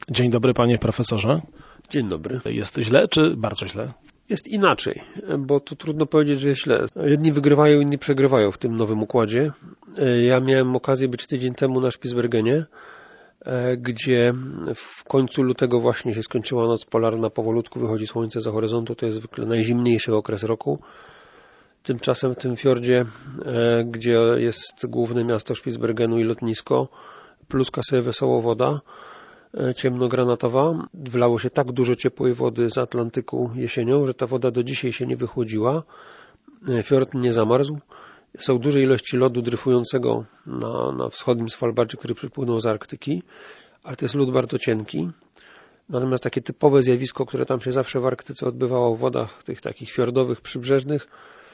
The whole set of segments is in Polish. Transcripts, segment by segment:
Dzień dobry, panie profesorze. Dzień dobry. Jest źle czy bardzo źle? Jest inaczej, bo tu trudno powiedzieć, że jest źle. Jedni wygrywają, inni przegrywają w tym nowym układzie. Ja miałem okazję być tydzień temu na Spitsbergenie, gdzie w końcu lutego właśnie się skończyła noc polarna, powolutku wychodzi słońce za horyzontu, to jest zwykle najzimniejszy okres roku. Tymczasem w tym fiordzie, gdzie jest główne miasto Spitsbergenu i lotnisko, pluska sobie wesoło woda, ciemnogranatowa. Wlało się tak dużo ciepłej wody z Atlantyku jesienią, że ta woda do dzisiaj się nie wychłodziła. Fiord nie zamarzł. Są duże ilości lodu dryfującego na wschodnim Svalbardzie, który przypłynął z Arktyki, ale to jest lód bardzo cienki. Natomiast takie typowe zjawisko, które tam się zawsze w Arktyce odbywało w wodach tych takich fiordowych, przybrzeżnych,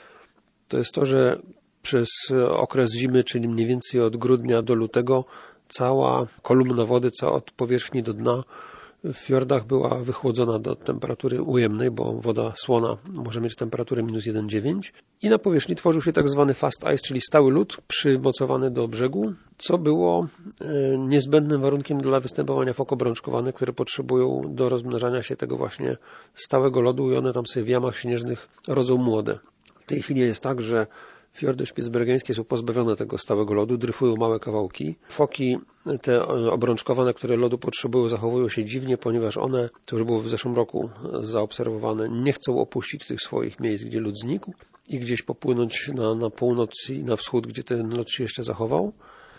to jest to, że przez okres zimy, czyli mniej więcej od grudnia do lutego, cała kolumna wody, od powierzchni do dna w fiordach była wychłodzona do temperatury ujemnej, bo woda słona może mieć temperaturę minus 1,9 i na powierzchni tworzył się tak zwany fast ice, czyli stały lód przymocowany do brzegu, co było niezbędnym warunkiem dla występowania fok obrączkowanych, które potrzebują do rozmnażania się tego właśnie stałego lodu i one tam sobie w jamach śnieżnych rodzą młode. W tej chwili jest tak, że fiordy szpicbergeńskie są pozbawione tego stałego lodu, dryfują małe kawałki. Foki te obrączkowane, które lodu potrzebują, zachowują się dziwnie, ponieważ one, to już było w zeszłym roku zaobserwowane, nie chcą opuścić tych swoich miejsc, gdzie lód znikł i gdzieś popłynąć na północ i na wschód, gdzie ten lód się jeszcze zachował.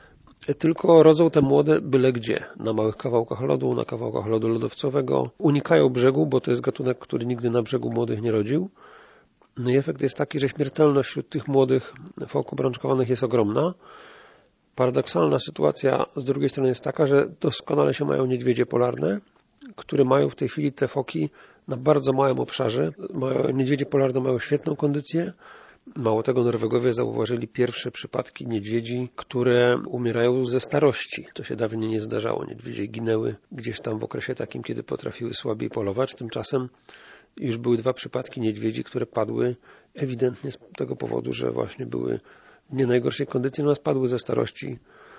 Tylko rodzą te młode byle gdzie, na małych kawałkach lodu, na kawałkach lodu lodowcowego. Unikają brzegu, bo to jest gatunek, który nigdy na brzegu młodych nie rodził. No i efekt jest taki, że śmiertelność wśród tych młodych fok obrączkowanych jest ogromna. Paradoksalna sytuacja z drugiej strony jest taka, że doskonale się mają niedźwiedzie polarne, które mają w tej chwili te foki na bardzo małym obszarze. Niedźwiedzie polarne mają świetną kondycję. Mało tego, Norwegowie zauważyli pierwsze przypadki niedźwiedzi, które umierają ze starości. To się dawniej nie zdarzało. Niedźwiedzie ginęły gdzieś tam w okresie takim, kiedy potrafiły słabiej polować. Tymczasem już były 2 przypadki niedźwiedzi, które padły ewidentnie z tego powodu, że właśnie były w nie najgorszej kondycji, natomiast padły ze starości.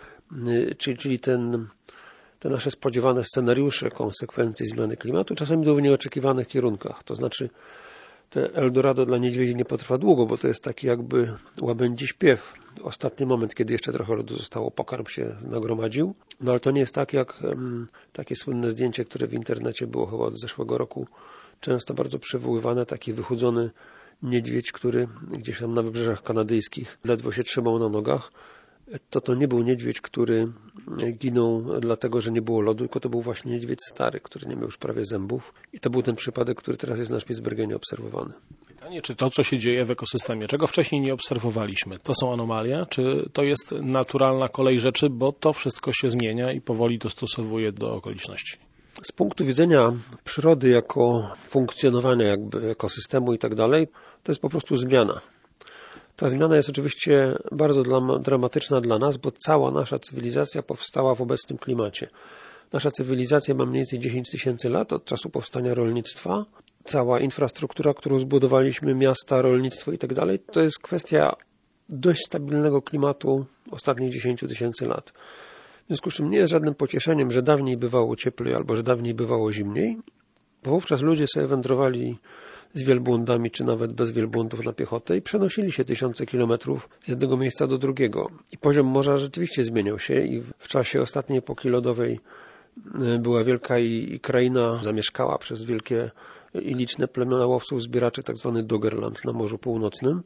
Czyli te nasze spodziewane scenariusze konsekwencji zmiany klimatu czasami idą w nieoczekiwanych kierunkach. To znaczy te Eldorado dla niedźwiedzi nie potrwa długo, bo to jest taki jakby łabędzi śpiew. Ostatni moment, kiedy jeszcze trochę lodu zostało, pokarm się nagromadził. No ale to nie jest tak jak takie słynne zdjęcie, które w internecie było chyba od zeszłego roku, często bardzo przywoływane, taki wychudzony niedźwiedź, który gdzieś tam na wybrzeżach kanadyjskich ledwo się trzymał na nogach. To nie był niedźwiedź, który ginął dlatego, że nie było lodu, tylko to był właśnie niedźwiedź stary, który nie miał już prawie zębów. I to był ten przypadek, który teraz jest na Spitsbergenie obserwowany. Pytanie, czy to, co się dzieje w ekosystemie, czego wcześniej nie obserwowaliśmy, to są anomalie, czy to jest naturalna kolej rzeczy, bo to wszystko się zmienia i powoli dostosowuje do okoliczności? Z punktu widzenia przyrody jako funkcjonowania jakby ekosystemu i tak dalej, to jest po prostu zmiana. Ta zmiana jest oczywiście bardzo dramatyczna dla nas, bo cała nasza cywilizacja powstała w obecnym klimacie. Nasza cywilizacja ma mniej więcej 10 tysięcy lat od czasu powstania rolnictwa. Cała infrastruktura, którą zbudowaliśmy, miasta, rolnictwo i tak dalej, to jest kwestia dość stabilnego klimatu ostatnich 10 tysięcy lat. W związku z czym nie jest żadnym pocieszeniem, że dawniej bywało cieplej albo że dawniej bywało zimniej, bo wówczas ludzie sobie wędrowali z wielbłądami, czy nawet bez wielbłądów na piechotę i przenosili się tysiące kilometrów z jednego miejsca do drugiego. I poziom morza rzeczywiście zmieniał się i w czasie ostatniej epoki lodowej była wielka i kraina zamieszkała przez wielkie i liczne plemiona łowców, zbieraczy, tak zwany Doggerland na Morzu Północnym.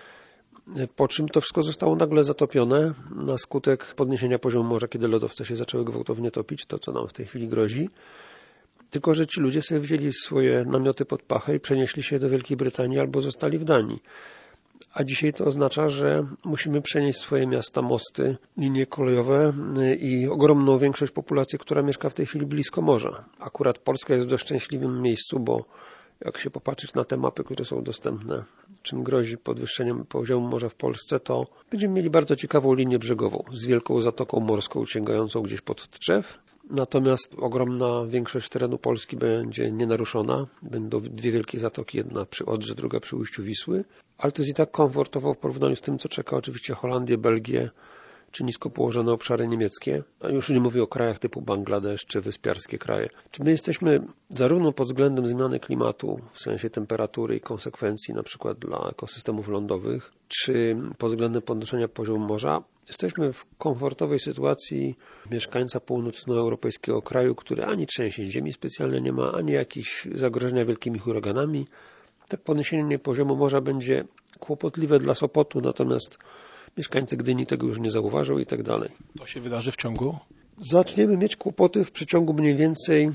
Po czym to wszystko zostało nagle zatopione na skutek podniesienia poziomu morza, kiedy lodowce się zaczęły gwałtownie topić, to co nam w tej chwili grozi. Tylko że ci ludzie sobie wzięli swoje namioty pod pachę i przenieśli się do Wielkiej Brytanii albo zostali w Danii. A dzisiaj to oznacza, że musimy przenieść swoje miasta, mosty, linie kolejowe i ogromną większość populacji, która mieszka w tej chwili blisko morza. Akurat Polska jest w dość szczęśliwym miejscu, bo jak się popatrzeć na te mapy, które są dostępne, czym grozi podwyższeniem poziomu morza w Polsce, to będziemy mieli bardzo ciekawą linię brzegową z wielką zatoką morską sięgającą gdzieś pod Tczew. Natomiast ogromna większość terenu Polski będzie nienaruszona. Będą 2 wielkie zatoki, jedna przy Odrze, druga przy ujściu Wisły. Ale to jest i tak komfortowo w porównaniu z tym, co czeka oczywiście Holandię, Belgię czy nisko położone obszary niemieckie, a już nie mówię o krajach typu Bangladesz czy wyspiarskie kraje. Czy my jesteśmy zarówno pod względem zmiany klimatu, w sensie temperatury i konsekwencji na przykład dla ekosystemów lądowych, czy pod względem podnoszenia poziomu morza, jesteśmy w komfortowej sytuacji mieszkańca północnoeuropejskiego kraju, który ani trzęsień ziemi specjalnie nie ma, ani jakichś zagrożenia wielkimi huraganami. To podniesienie poziomu morza będzie kłopotliwe dla Sopotu, natomiast mieszkańcy Gdyni tego już nie zauważą i tak dalej. To się wydarzy w ciągu? Zaczniemy mieć kłopoty w przeciągu mniej więcej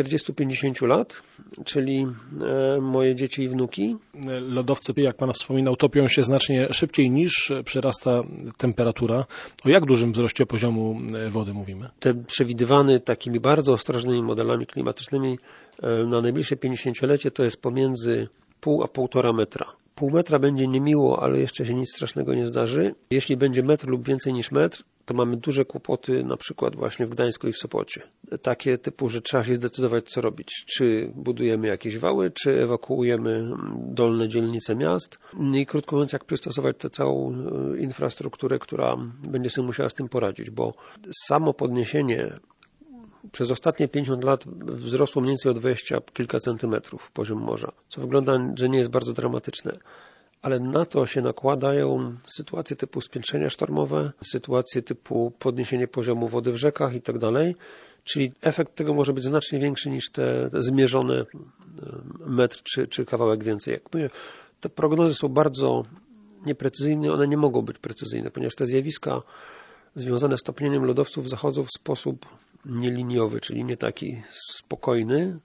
40-50 lat, czyli moje dzieci i wnuki. Lodowce, jak Pan wspominał, topią się znacznie szybciej niż przyrasta temperatura. O jak dużym wzroście poziomu wody mówimy? Te przewidywane takimi bardzo ostrożnymi modelami klimatycznymi na najbliższe 50-lecie to jest pomiędzy 0,5 a 1,5 metra. 0,5 metra będzie niemiło, ale jeszcze się nic strasznego nie zdarzy. Jeśli będzie metr lub więcej niż metr, to mamy duże kłopoty na przykład właśnie w Gdańsku i w Sopocie. Takie typu, że trzeba się zdecydować, co robić. Czy budujemy jakieś wały, czy ewakuujemy dolne dzielnice miast. I krótko mówiąc, jak przystosować tę całą infrastrukturę, która będzie sobie musiała z tym poradzić, bo samo podniesienie przez ostatnie 50 lat wzrosło mniej więcej o 20 kilka centymetrów poziom morza, co wygląda, że nie jest bardzo dramatyczne. Ale na to się nakładają sytuacje typu spiętrzenia sztormowe, sytuacje typu podniesienie poziomu wody w rzekach i tak dalej. Czyli efekt tego może być znacznie większy niż te zmierzone metr czy kawałek więcej. Jak mówię, te prognozy są bardzo nieprecyzyjne, one nie mogą być precyzyjne, ponieważ te zjawiska związane z topnieniem lodowców zachodzą w sposób nieliniowy, czyli nie taki spokojny,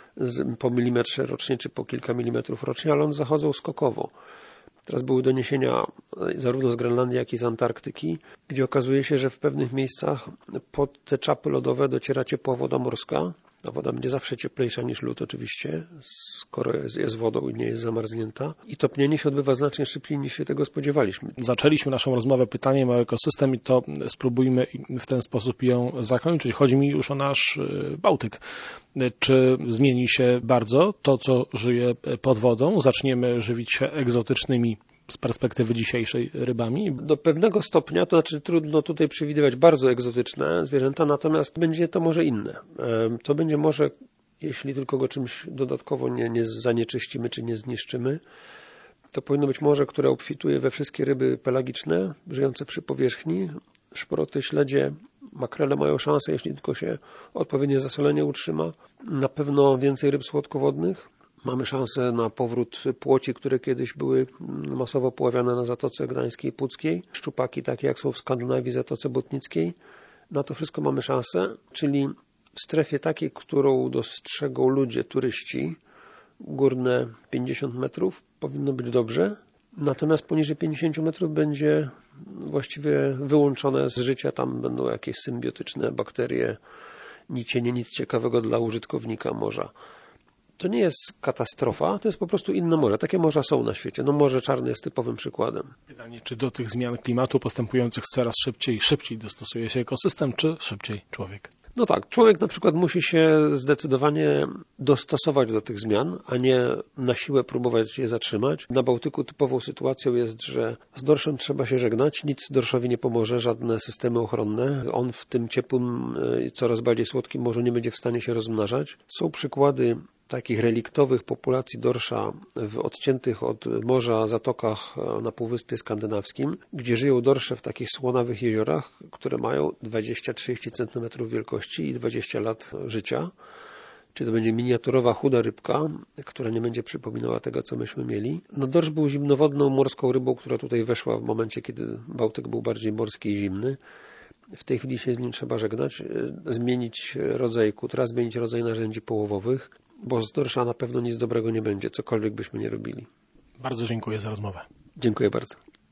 po milimetrze rocznie czy po kilka milimetrów rocznie, ale one zachodzą skokowo. Teraz były doniesienia zarówno z Grenlandii, jak i z Antarktyki, gdzie okazuje się, że w pewnych miejscach pod te czapy lodowe dociera ciepła woda morska. Ta woda będzie zawsze cieplejsza niż lód oczywiście, skoro jest wodą i nie jest zamarznięta. I topnienie się odbywa znacznie szybciej niż się tego spodziewaliśmy. Zaczęliśmy naszą rozmowę pytaniem o ekosystem i to spróbujmy w ten sposób ją zakończyć. Chodzi mi już o nasz Bałtyk. Czy zmieni się bardzo to, co żyje pod wodą? Zaczniemy żywić się egzotycznymi z perspektywy dzisiejszej rybami? Do pewnego stopnia, to znaczy trudno tutaj przewidywać bardzo egzotyczne zwierzęta, natomiast będzie to może inne. To będzie może, jeśli tylko go czymś dodatkowo nie zanieczyścimy czy nie zniszczymy, to powinno być morze, które obfituje we wszystkie ryby pelagiczne, żyjące przy powierzchni. Szproty, śledzie, makrele mają szansę, jeśli tylko się odpowiednie zasolenie utrzyma. Na pewno więcej ryb słodkowodnych. Mamy szansę na powrót płoci, które kiedyś były masowo poławiane na Zatoce Gdańskiej i Puckiej. Szczupaki takie jak są w Skandynawii, Zatoce Botnickiej. Na to wszystko mamy szansę, czyli w strefie takiej, którą dostrzegą ludzie, turyści, górne 50 metrów powinno być dobrze. Natomiast poniżej 50 metrów będzie właściwie wyłączone z życia. Tam będą jakieś symbiotyczne bakterie, nic ciekawego dla użytkownika morza. To nie jest katastrofa, to jest po prostu inne morze. Takie morza są na świecie. No Morze Czarne jest typowym przykładem. Pytanie, czy do tych zmian klimatu postępujących coraz szybciej dostosuje się ekosystem, czy szybciej człowiek? No tak, człowiek na przykład musi się zdecydowanie dostosować do tych zmian, a nie na siłę próbować je zatrzymać. Na Bałtyku typową sytuacją jest, że z dorszem trzeba się żegnać, nic dorszowi nie pomoże, żadne systemy ochronne. On w tym ciepłym, coraz bardziej słodkim morzu nie będzie w stanie się rozmnażać. Są przykłady takich reliktowych populacji dorsza w odciętych od morza zatokach na Półwyspie Skandynawskim, gdzie żyją dorsze w takich słonawych jeziorach, które mają 20-30 cm wielkości i 20 lat życia. Czyli to będzie miniaturowa, chuda rybka, która nie będzie przypominała tego, co myśmy mieli. No dorsz był zimnowodną morską rybą, która tutaj weszła w momencie, kiedy Bałtyk był bardziej morski i zimny. W tej chwili się z nim trzeba żegnać, zmienić rodzaj kutra, zmienić rodzaj narzędzi połowowych, bo z dorsza na pewno nic dobrego nie będzie, cokolwiek byśmy nie robili. Bardzo dziękuję za rozmowę. Dziękuję bardzo.